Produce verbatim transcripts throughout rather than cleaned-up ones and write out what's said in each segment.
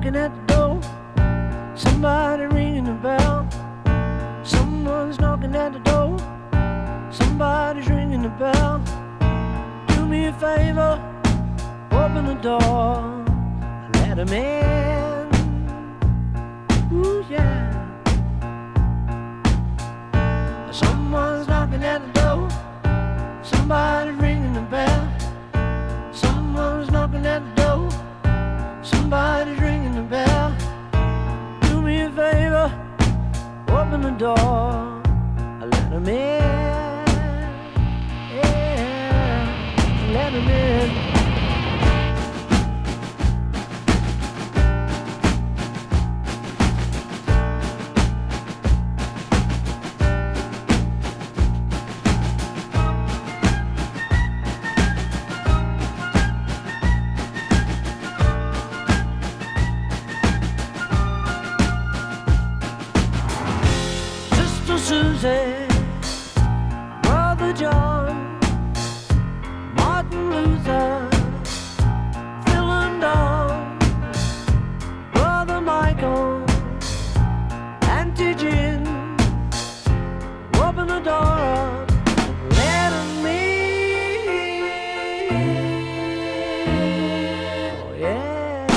knocking at the door. Somebody ringing the bell. Someone's knocking at the door. Somebody's ringing the bell. Do me a favor, open the door, let 'em in. Ooh, yeah. Someone's knocking at the door. Somebody's ringing the bell. Someone's knocking at the door. Somebody's ringing the bell. Do me a favor, open the door, let 'em in. Yeah, let 'em in. Susie, Brother John, Martin Luther, Phil and Don, Brother Michael, Auntie Jim, open the door up, let 'em in. Oh yeah.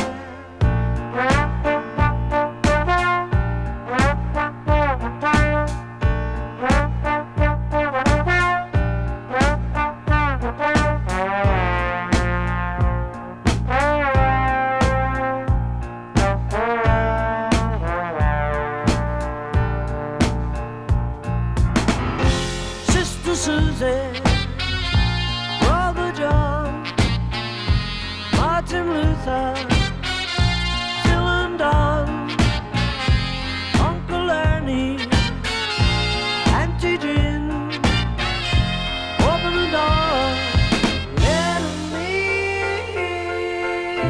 Susie, Brother John, Martin Luther, Phil and Don, Uncle Ernie, Auntie Jim, open the door, let 'em in.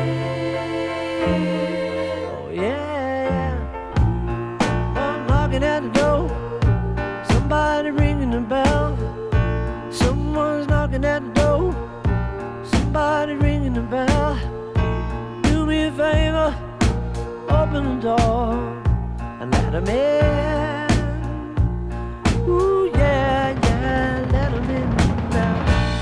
Oh yeah, I'm knocking at the door, somebody ringing the bell. Someone's knocking at the door. Somebody ringing the bell. Do me a favor, open the door and let 'em in. Ooh yeah, yeah, let 'em in now.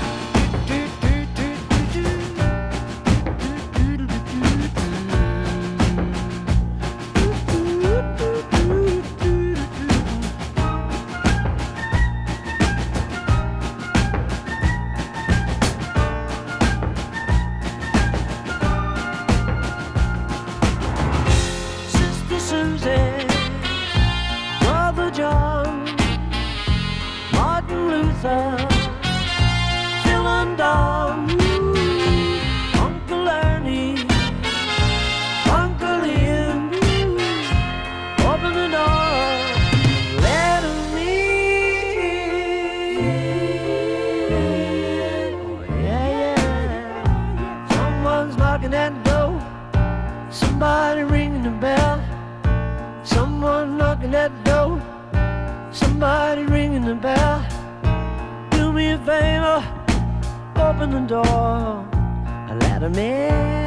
Susie, Brother John, Martin Luther, Phil and Don, Uncle Ernie, Uncle Ian, open the door, let 'em in. Oh yeah, yeah. Someone's knocking at the door. Somebody ringing the bell. Someone knocking at the door. Somebody ringing the bell. Do me a favor, open the door and let 'em in.